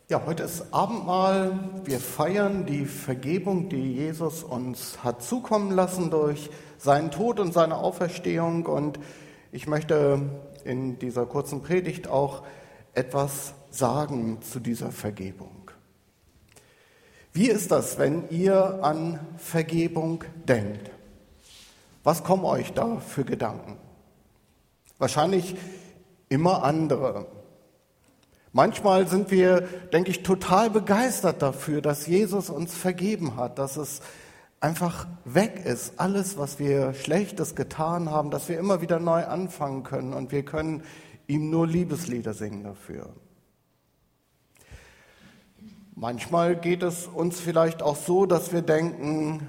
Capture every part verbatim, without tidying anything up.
Ja, heute ist Abendmahl. Wir feiern die Vergebung, die Jesus uns hat zukommen lassen durch seinen Tod und seine Auferstehung. Und ich möchte in dieser kurzen Predigt auch etwas sagen zu dieser Vergebung. Wie ist das, wenn ihr an Vergebung denkt? Was kommen euch da für Gedanken? Wahrscheinlich immer andere. Manchmal sind wir, denke ich, total begeistert dafür, dass Jesus uns vergeben hat, dass es einfach weg ist, alles, was wir Schlechtes getan haben, dass wir immer wieder neu anfangen können und wir können ihm nur Liebeslieder singen dafür. Manchmal geht es uns vielleicht auch so, dass wir denken,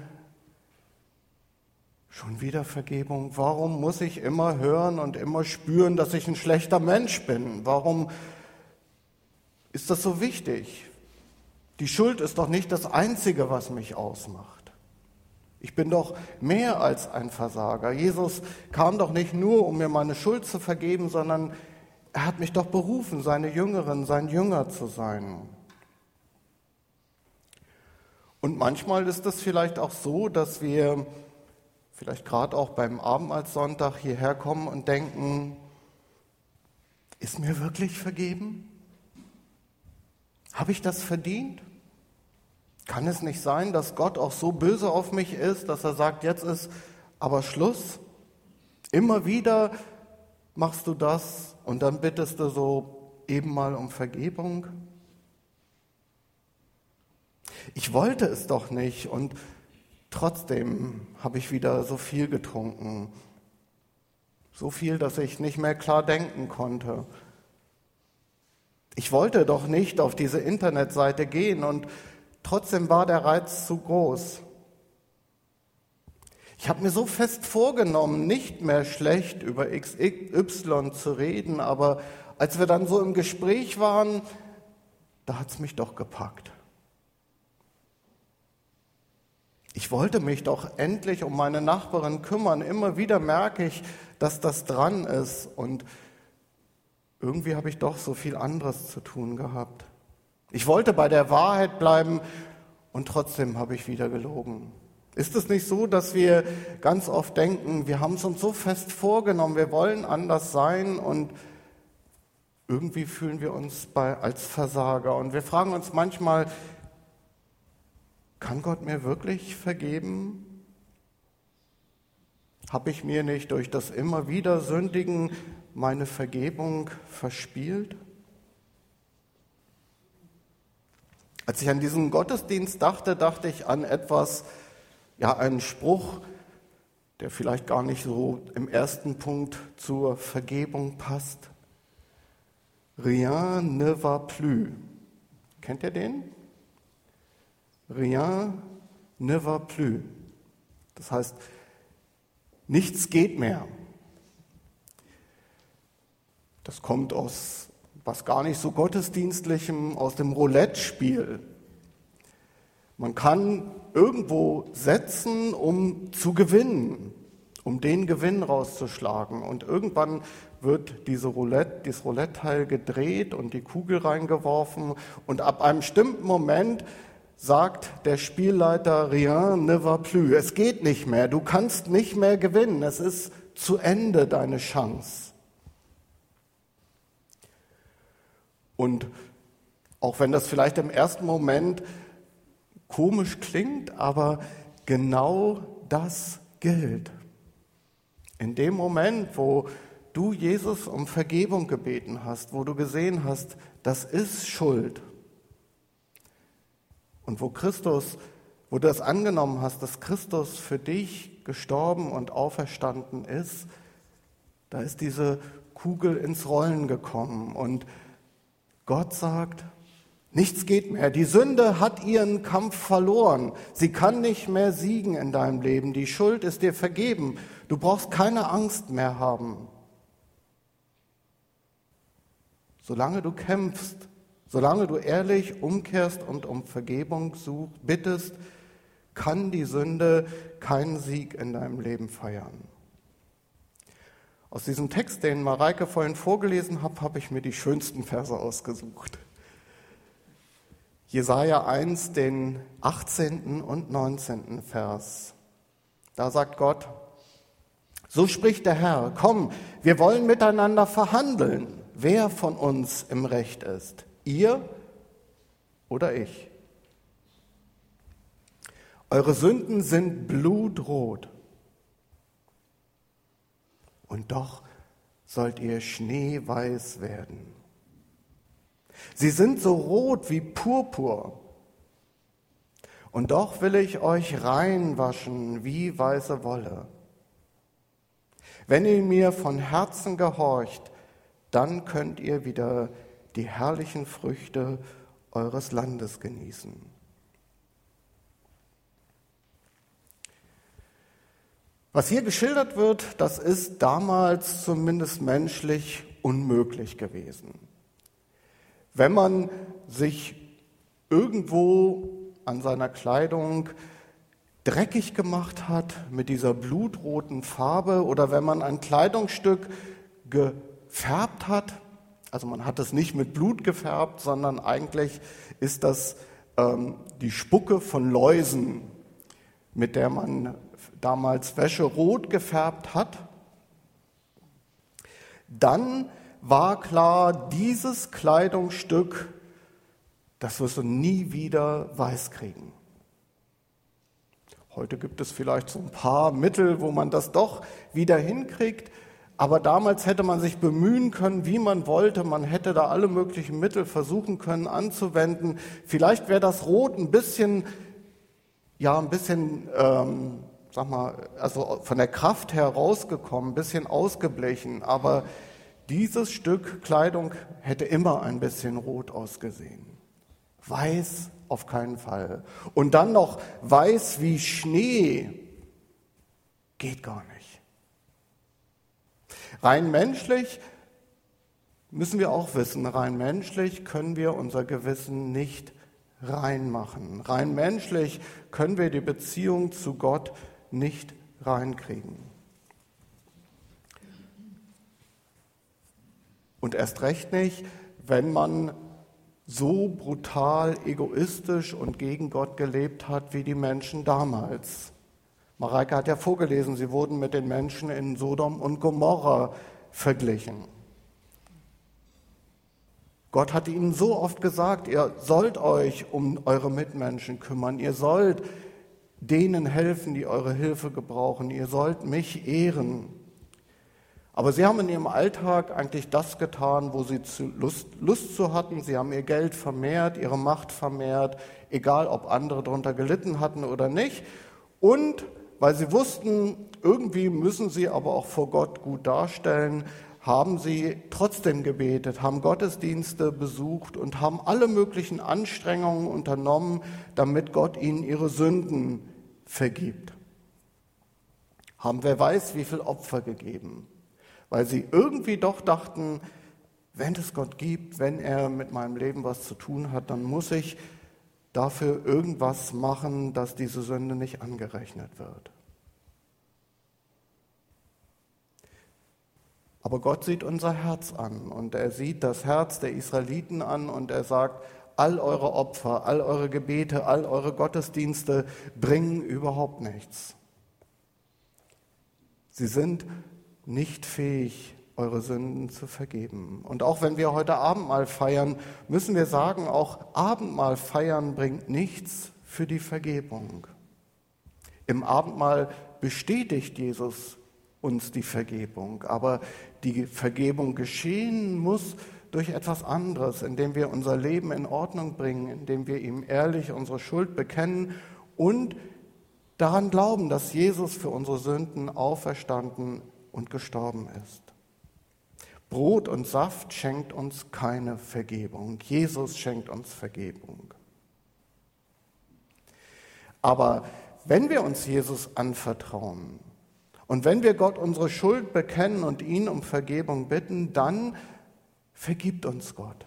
schon wieder Vergebung, warum muss ich immer hören und immer spüren, dass ich ein schlechter Mensch bin? Warum ist das so wichtig? Die Schuld ist doch nicht das Einzige, was mich ausmacht. Ich bin doch mehr als ein Versager. Jesus kam doch nicht nur, um mir meine Schuld zu vergeben, sondern er hat mich doch berufen, seine Jüngerin, sein Jünger zu sein. Und manchmal ist es vielleicht auch so, dass wir vielleicht gerade auch beim Abendmahlssonntag hierher kommen und denken, ist mir wirklich vergeben? Habe ich das verdient? Kann es nicht sein, dass Gott auch so böse auf mich ist, dass er sagt, jetzt ist aber Schluss? Immer wieder machst du das und dann bittest du so eben mal um Vergebung? Ich wollte es doch nicht und trotzdem habe ich wieder so viel getrunken. So viel, dass ich nicht mehr klar denken konnte. Ich wollte doch nicht auf diese Internetseite gehen und trotzdem war der Reiz zu groß. Ich habe mir so fest vorgenommen, nicht mehr schlecht über X Y zu reden, aber als wir dann so im Gespräch waren, da hat es mich doch gepackt. Ich wollte mich doch endlich um meine Nachbarin kümmern. Immer wieder merke ich, dass das dran ist und irgendwie habe ich doch so viel anderes zu tun gehabt. Ich wollte bei der Wahrheit bleiben und trotzdem habe ich wieder gelogen. Ist es nicht so, dass wir ganz oft denken, wir haben es uns so fest vorgenommen, wir wollen anders sein und irgendwie fühlen wir uns bei, als Versager und wir fragen uns manchmal, kann Gott mir wirklich vergeben? Habe ich mir nicht durch das immer wieder Sündigen meine Vergebung verspielt? Als ich an diesen Gottesdienst dachte, dachte ich an etwas, ja, einen Spruch, der vielleicht gar nicht so im ersten Punkt zur Vergebung passt. Rien ne va plus. Kennt ihr den? Rien ne va plus. Das heißt, nichts geht mehr. Das kommt aus was gar nicht so Gottesdienstlichem, aus dem Roulette-Spiel. Man kann irgendwo setzen, um zu gewinnen, um den Gewinn rauszuschlagen. Und irgendwann wird diese Roulette, dieses Roulette-Teil gedreht und die Kugel reingeworfen. Und ab einem bestimmten Moment sagt der Spielleiter, rien ne va plus. Es geht nicht mehr, du kannst nicht mehr gewinnen. Es ist zu Ende deine Chance. Und auch wenn das vielleicht im ersten Moment komisch klingt, aber genau das gilt. In dem Moment, wo du Jesus um Vergebung gebeten hast, wo du gesehen hast, das ist Schuld, und wo Christus, wo du das angenommen hast, dass Christus für dich gestorben und auferstanden ist, da ist diese Kugel ins Rollen gekommen und Gott sagt, nichts geht mehr. Die Sünde hat ihren Kampf verloren. Sie kann nicht mehr siegen in deinem Leben. Die Schuld ist dir vergeben. Du brauchst keine Angst mehr haben. Solange du kämpfst, solange du ehrlich umkehrst und um Vergebung suchst, bittest, kann die Sünde keinen Sieg in deinem Leben feiern. Aus diesem Text, den Mareike vorhin vorgelesen hat, habe ich mir die schönsten Verse ausgesucht. Jesaja eins, den achtzehnten und neunzehnten Vers. Da sagt Gott: So spricht der Herr, komm, wir wollen miteinander verhandeln, wer von uns im Recht ist, ihr oder ich. Eure Sünden sind blutrot, und doch sollt ihr schneeweiß werden. Sie sind so rot wie Purpur, und doch will ich euch reinwaschen wie weiße Wolle. Wenn ihr mir von Herzen gehorcht, dann könnt ihr wieder die herrlichen Früchte eures Landes genießen. Was hier geschildert wird, das ist damals zumindest menschlich unmöglich gewesen. Wenn man sich irgendwo an seiner Kleidung dreckig gemacht hat mit dieser blutroten Farbe oder wenn man ein Kleidungsstück gefärbt hat, also man hat es nicht mit Blut gefärbt, sondern eigentlich ist das ähm, die Spucke von Läusen, mit der man damals Wäsche rot gefärbt hat, dann war klar, dieses Kleidungsstück, das wirst du nie wieder weiß kriegen. Heute gibt es vielleicht so ein paar Mittel, wo man das doch wieder hinkriegt, aber damals hätte man sich bemühen können, wie man wollte. Man hätte da alle möglichen Mittel versuchen können anzuwenden. Vielleicht wäre das Rot ein bisschen, ja, ein bisschen, ähm, sag mal, also von der Kraft her rausgekommen, ein bisschen ausgeblichen, aber dieses Stück Kleidung hätte immer ein bisschen rot ausgesehen. Weiß auf keinen Fall. Und dann noch weiß wie Schnee. Geht gar nicht. Rein menschlich müssen wir auch wissen, rein menschlich können wir unser Gewissen nicht reinmachen. Rein menschlich können wir die Beziehung zu Gott nicht reinkriegen. Und erst recht nicht, wenn man so brutal egoistisch und gegen Gott gelebt hat wie die Menschen damals. Mareike hat ja vorgelesen, sie wurden mit den Menschen in Sodom und Gomorra verglichen. Gott hatte ihnen so oft gesagt, ihr sollt euch um eure Mitmenschen kümmern, ihr sollt denen helfen, die eure Hilfe gebrauchen, ihr sollt mich ehren. Aber sie haben in ihrem Alltag eigentlich das getan, wo sie Lust, Lust zu hatten. Sie haben ihr Geld vermehrt, ihre Macht vermehrt, egal ob andere darunter gelitten hatten oder nicht. Und weil sie wussten, irgendwie müssen sie aber auch vor Gott gut darstellen, haben sie trotzdem gebetet, haben Gottesdienste besucht und haben alle möglichen Anstrengungen unternommen, damit Gott ihnen ihre Sünden vergibt. Haben wer weiß, wie viel Opfer gegeben. Weil sie irgendwie doch dachten, wenn es Gott gibt, wenn er mit meinem Leben was zu tun hat, dann muss ich dafür irgendwas machen, dass diese Sünde nicht angerechnet wird. Aber Gott sieht unser Herz an und er sieht das Herz der Israeliten an und er sagt, all eure Opfer, all eure Gebete, all eure Gottesdienste bringen überhaupt nichts. Sie sind nicht fähig, eure Sünden zu vergeben. Und auch wenn wir heute Abendmahl feiern, müssen wir sagen, auch Abendmahl feiern bringt nichts für die Vergebung. Im Abendmahl bestätigt Jesus uns die Vergebung, aber die Vergebung geschehen muss durch etwas anderes, indem wir unser Leben in Ordnung bringen, indem wir ihm ehrlich unsere Schuld bekennen und daran glauben, dass Jesus für unsere Sünden auferstanden und gestorben ist. Brot und Saft schenkt uns keine Vergebung. Jesus schenkt uns Vergebung. Aber wenn wir uns Jesus anvertrauen und wenn wir Gott unsere Schuld bekennen und ihn um Vergebung bitten, dann vergibt uns Gott.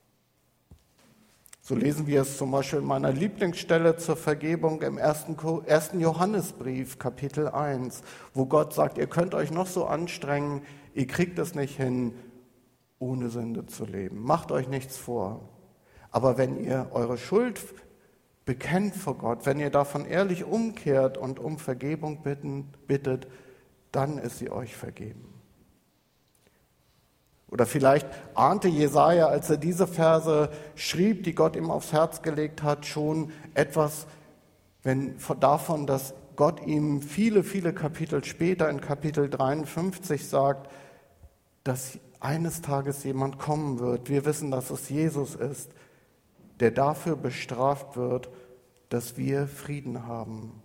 So lesen wir es zum Beispiel in meiner Lieblingsstelle zur Vergebung im ersten Johannesbrief, Kapitel eins, wo Gott sagt, ihr könnt euch noch so anstrengen, ihr kriegt es nicht hin, ohne Sünde zu leben. Macht euch nichts vor. Aber wenn ihr eure Schuld bekennt vor Gott, wenn ihr davon ehrlich umkehrt und um Vergebung bitten, bittet, dann ist sie euch vergeben. Oder vielleicht ahnte Jesaja, als er diese Verse schrieb, die Gott ihm aufs Herz gelegt hat, schon etwas wenn, davon, dass Gott ihm viele, viele Kapitel später in Kapitel dreiundfünfzig sagt, dass eines Tages jemand kommen wird. Wir wissen, dass es Jesus ist, der dafür bestraft wird, dass wir Frieden haben.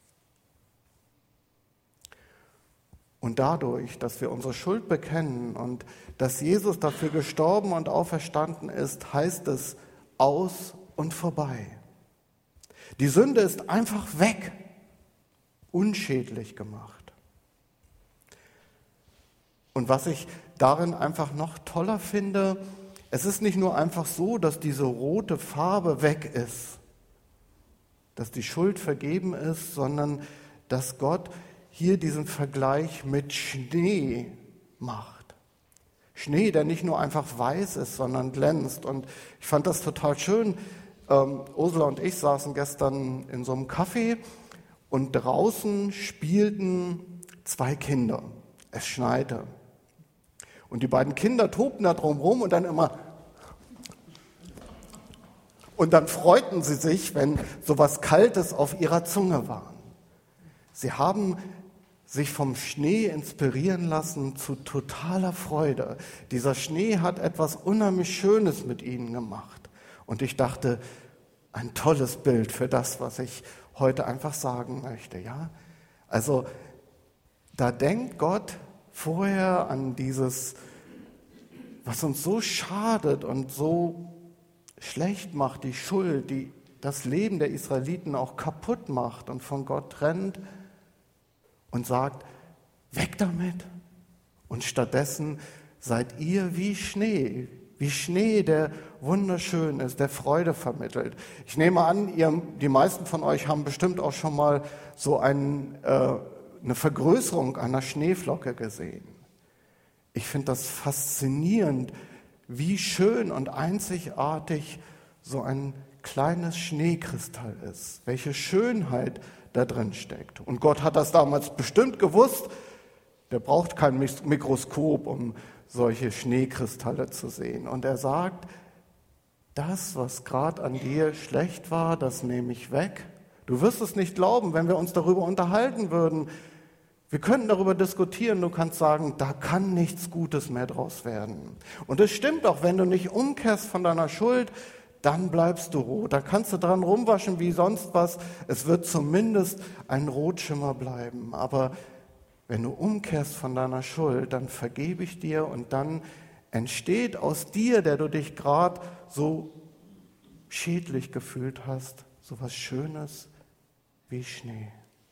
Und dadurch, dass wir unsere Schuld bekennen und dass Jesus dafür gestorben und auferstanden ist, heißt es aus und vorbei. Die Sünde ist einfach weg, unschädlich gemacht. Und was ich darin einfach noch toller finde, es ist nicht nur einfach so, dass diese rote Farbe weg ist, dass die Schuld vergeben ist, sondern dass Gott hier diesen Vergleich mit Schnee macht. Schnee, der nicht nur einfach weiß ist, sondern glänzt. Und ich fand das total schön. Ähm, Ursula und ich saßen gestern in so einem Café und draußen spielten zwei Kinder. Es schneite. Und die beiden Kinder tobten da drum rum und dann immer... Und dann freuten sie sich, wenn so was Kaltes auf ihrer Zunge war. Sie haben sich vom Schnee inspirieren lassen zu totaler Freude. Dieser Schnee hat etwas unheimlich Schönes mit ihnen gemacht. Und ich dachte, ein tolles Bild für das, was ich heute einfach sagen möchte. Ja? Also da denkt Gott vorher an dieses, was uns so schadet und so schlecht macht, die Schuld, die das Leben der Israeliten auch kaputt macht und von Gott trennt, und sagt, weg damit. Und stattdessen seid ihr wie Schnee, wie Schnee, der wunderschön ist, der Freude vermittelt. Ich nehme an, ihr, die meisten von euch haben bestimmt auch schon mal so ein, äh, eine Vergrößerung einer Schneeflocke gesehen. Ich finde das faszinierend, wie schön und einzigartig so ein kleines Schneekristall ist, welche Schönheit da drin steckt. Und Gott hat das damals bestimmt gewusst. Der braucht kein Mikroskop, um solche Schneekristalle zu sehen. Und er sagt, das, was gerade an dir schlecht war, das nehme ich weg. Du wirst es nicht glauben, wenn wir uns darüber unterhalten würden. Wir könnten darüber diskutieren, du kannst sagen, da kann nichts Gutes mehr draus werden. Und es stimmt auch, wenn du nicht umkehrst von deiner Schuld, dann bleibst du rot. Da kannst du dran rumwaschen wie sonst was. Es wird zumindest ein Rotschimmer bleiben. Aber wenn du umkehrst von deiner Schuld, dann vergebe ich dir und dann entsteht aus dir, der du dich gerade so schädlich gefühlt hast, so was Schönes wie Schnee.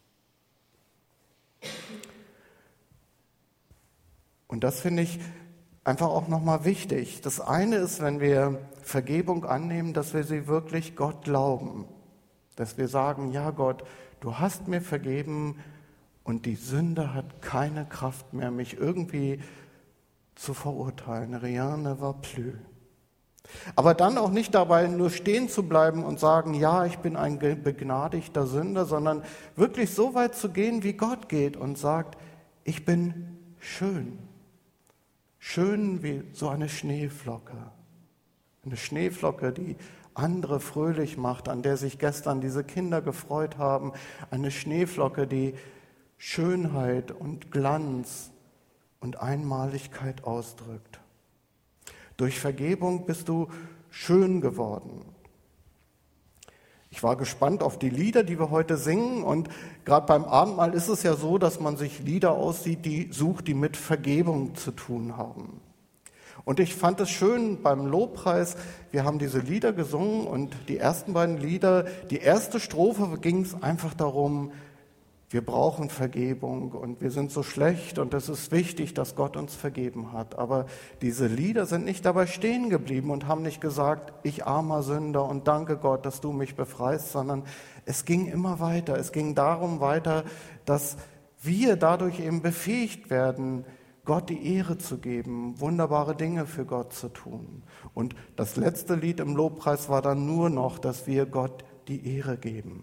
Und das finde ich einfach auch nochmal wichtig. Das eine ist, wenn wir Vergebung annehmen, dass wir sie wirklich Gott glauben. Dass wir sagen, ja Gott, du hast mir vergeben und die Sünde hat keine Kraft mehr, mich irgendwie zu verurteilen. Rien ne va plus. Aber dann auch nicht dabei nur stehen zu bleiben und sagen, ja, ich bin ein begnadigter Sünder, sondern wirklich so weit zu gehen, wie Gott geht und sagt, ich bin schön. Schön wie so eine Schneeflocke. Eine Schneeflocke, die andere fröhlich macht, an der sich gestern diese Kinder gefreut haben. Eine Schneeflocke, die Schönheit und Glanz und Einmaligkeit ausdrückt. Durch Vergebung bist du schön geworden. Ich war gespannt auf die Lieder, die wir heute singen. Und gerade beim Abendmahl ist es ja so, dass man sich Lieder aussieht, die sucht, die mit Vergebung zu tun haben. Und ich fand es schön beim Lobpreis, wir haben diese Lieder gesungen und die ersten beiden Lieder, die erste Strophe ging es einfach darum, wir brauchen Vergebung und wir sind so schlecht und es ist wichtig, dass Gott uns vergeben hat. Aber diese Lieder sind nicht dabei stehen geblieben und haben nicht gesagt, ich armer Sünder und danke Gott, dass du mich befreist, sondern es ging immer weiter. Es ging darum weiter, dass wir dadurch eben befähigt werden, Gott die Ehre zu geben, wunderbare Dinge für Gott zu tun. Und das letzte Lied im Lobpreis war dann nur noch, dass wir Gott die Ehre geben.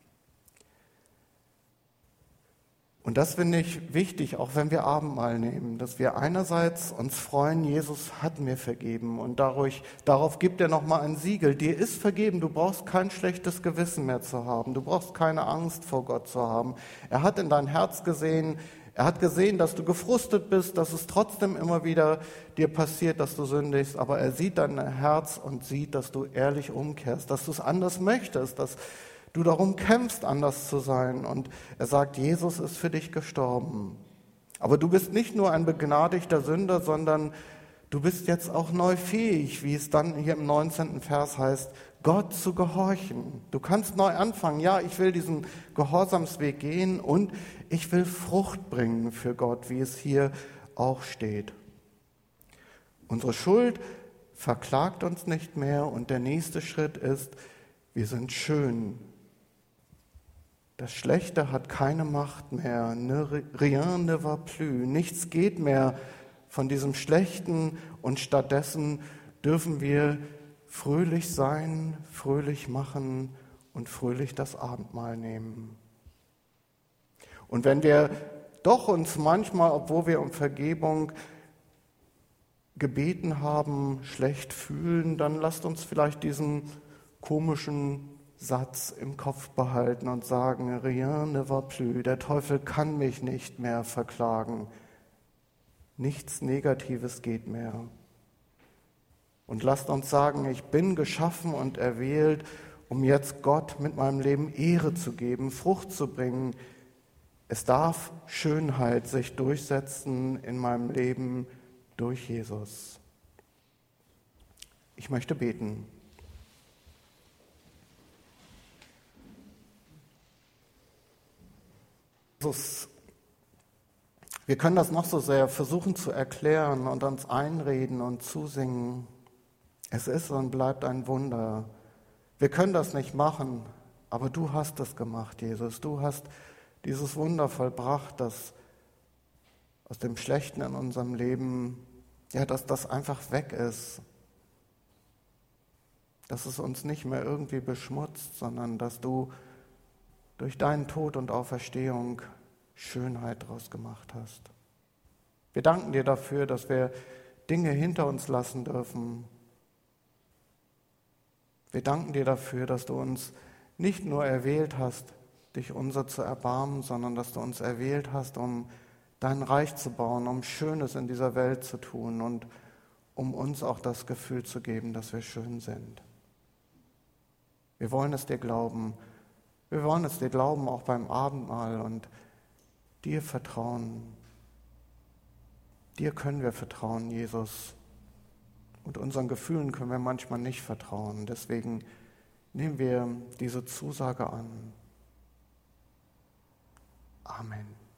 Und das finde ich wichtig, auch wenn wir Abendmahl nehmen, dass wir einerseits uns freuen, Jesus hat mir vergeben und dadurch, darauf gibt er nochmal ein Siegel. Dir ist vergeben, du brauchst kein schlechtes Gewissen mehr zu haben, du brauchst keine Angst vor Gott zu haben. Er hat in dein Herz gesehen, er hat gesehen, dass du gefrustet bist, dass es trotzdem immer wieder dir passiert, dass du sündigst, aber er sieht dein Herz und sieht, dass du ehrlich umkehrst, dass du es anders möchtest, dass du darum kämpfst, anders zu sein. Und er sagt, Jesus ist für dich gestorben. Aber du bist nicht nur ein begnadigter Sünder, sondern du bist jetzt auch neu fähig, wie es dann hier im neunzehnten Vers heißt, Gott zu gehorchen. Du kannst neu anfangen. Ja, ich will diesen Gehorsamsweg gehen und ich will Frucht bringen für Gott, wie es hier auch steht. Unsere Schuld verklagt uns nicht mehr und der nächste Schritt ist, wir sind schön. Das Schlechte hat keine Macht mehr, ne, rien ne va plus, nichts geht mehr von diesem Schlechten und stattdessen dürfen wir fröhlich sein, fröhlich machen und fröhlich das Abendmahl nehmen. Und wenn wir doch uns manchmal, obwohl wir um Vergebung gebeten haben, schlecht fühlen, dann lasst uns vielleicht diesen komischen Satz im Kopf behalten und sagen, rien ne va plus, der Teufel kann mich nicht mehr verklagen. Nichts Negatives geht mehr. Und lasst uns sagen, ich bin geschaffen und erwählt, um jetzt Gott mit meinem Leben Ehre zu geben, Frucht zu bringen. Es darf Schönheit sich durchsetzen in meinem Leben durch Jesus. Ich möchte beten. Jesus, wir können das noch so sehr versuchen zu erklären und uns einreden und zusingen. Es ist und bleibt ein Wunder. Wir können das nicht machen, aber du hast es gemacht, Jesus. Du hast dieses Wunder vollbracht, dass aus dem Schlechten in unserem Leben, ja, dass das einfach weg ist. Dass es uns nicht mehr irgendwie beschmutzt, sondern dass du durch deinen Tod und Auferstehung Schönheit draus gemacht hast. Wir danken dir dafür, dass wir Dinge hinter uns lassen dürfen. Wir danken dir dafür, dass du uns nicht nur erwählt hast, dich unser zu erbarmen, sondern dass du uns erwählt hast, um dein Reich zu bauen, um Schönes in dieser Welt zu tun und um uns auch das Gefühl zu geben, dass wir schön sind. Wir wollen es dir glauben. Wir wollen es dir glauben, auch beim Abendmahl und dir vertrauen. Dir können wir vertrauen, Jesus. Und unseren Gefühlen können wir manchmal nicht vertrauen. Deswegen nehmen wir diese Zusage an. Amen.